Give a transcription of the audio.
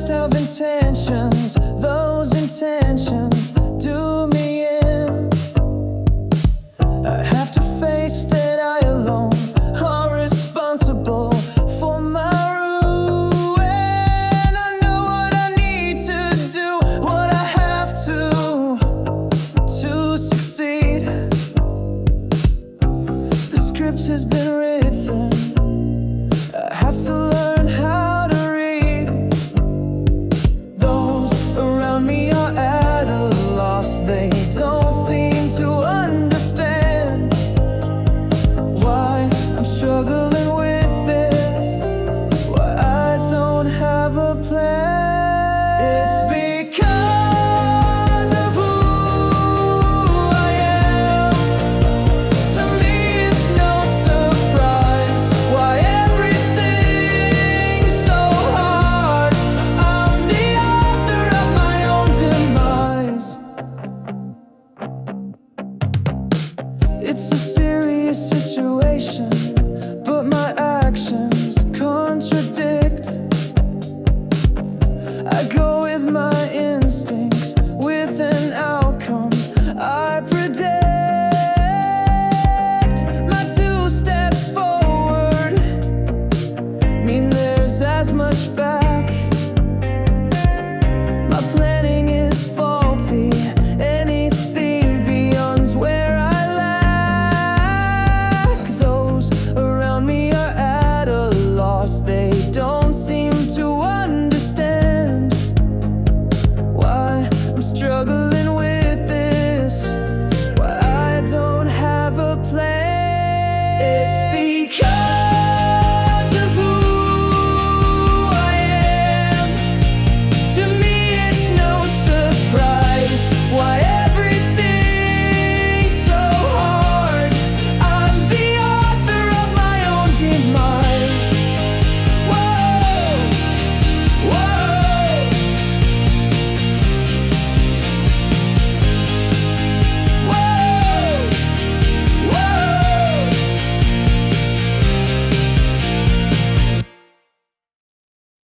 best of intentions, those intentions do me in. I have to face that I alone are responsible for my ruin. I know what I need to do, what I have to succeed. The script has been written, I have to learn how to read. Those around me are at a loss, they don't seem to understand why I'm struggling with this, why I don't have a plan. It's because of who I am. To me it's no surprise why everything's so hard. I'm the author of my own demise. It's a serious situation, but my actions contradict. I go with my instincts, with an outcome I predict.